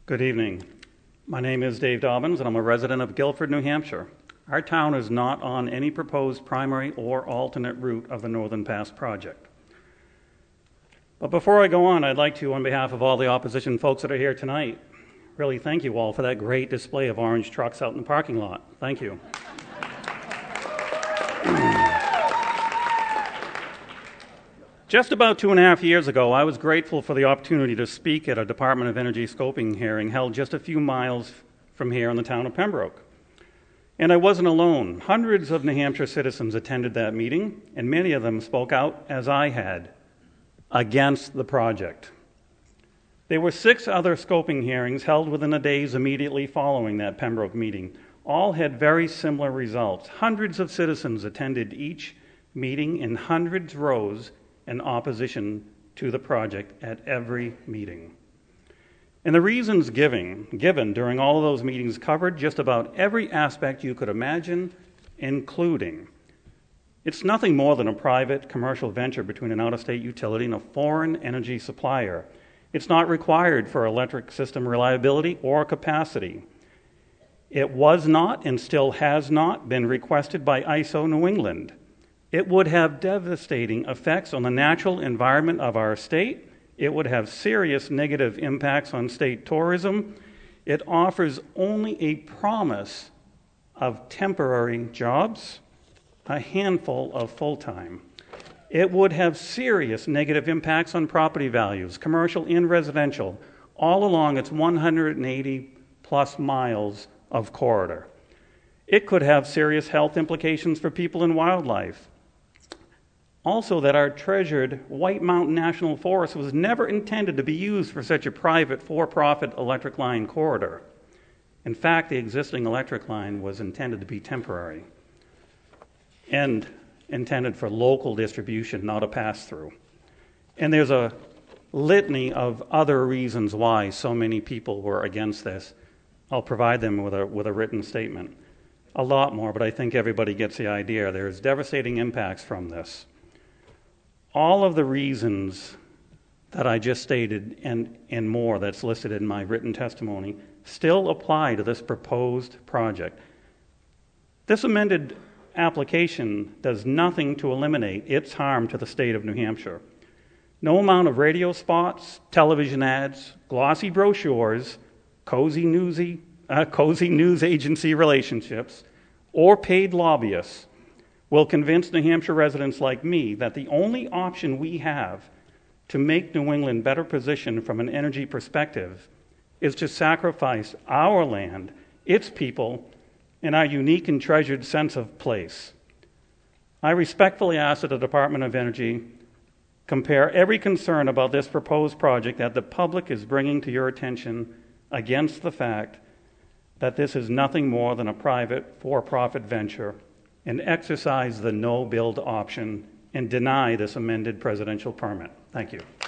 Good evening. My name is Dave Dobbins, and I'm a resident of Guilford, New Hampshire. Our town is not on any proposed primary or alternate route of the Northern Pass project. But before I go on, I'd like to, on behalf of all the opposition folks that are here tonight, really thank you all for that great display of orange trucks out in the parking lot. Thank you. Just about 2.5 years ago, I was grateful for the opportunity to speak at a Department of Energy scoping hearing held just a few miles from here in the town of Pembroke. And I wasn't alone. Hundreds of New Hampshire citizens attended that meeting, and many of them spoke out, as I had, against the project. There were 6 other scoping hearings held within the days immediately following that Pembroke meeting. All had very similar results. Hundreds of citizens attended each meeting in hundreds rows in opposition to the project at every meeting. And the reasons given during all of those meetings covered just about every aspect you could imagine, including it's nothing more than a private commercial venture between an out-of-state utility and a foreign energy supplier. It's not required for electric system reliability or capacity. It was not and still has not been requested by ISO New England. It would have devastating effects on the natural environment of our state. It would have serious negative impacts on state tourism. It offers only a promise of temporary jobs, a handful of full-time. It would have serious negative impacts on property values, commercial and residential, all along its 180-plus miles of corridor. It could have serious health implications for people and wildlife. Also, that our treasured White Mountain National Forest was never intended to be used for such a private, for-profit electric line corridor. In fact, the existing electric line was intended to be temporary and intended for local distribution, not a pass-through. And there's a litany of other reasons why so many people were against this. I'll provide them with a written statement. A lot more, but I think everybody gets the idea. There's devastating impacts from this. All of the reasons that I just stated and more that's listed in my written testimony still apply to this proposed project. This amended application does nothing to eliminate its harm to the state of New Hampshire. No amount of radio spots, television ads, glossy brochures, cozy news agency relationships, or paid lobbyists will convince New Hampshire residents like me that the only option we have to make New England better positioned from an energy perspective is to sacrifice our land, its people, and our unique and treasured sense of place. I respectfully ask that the Department of Energy compare every concern about this proposed project that the public is bringing to your attention against the fact that this is nothing more than a private, for-profit venture, and exercise the no-build option and deny this amended presidential permit. Thank you.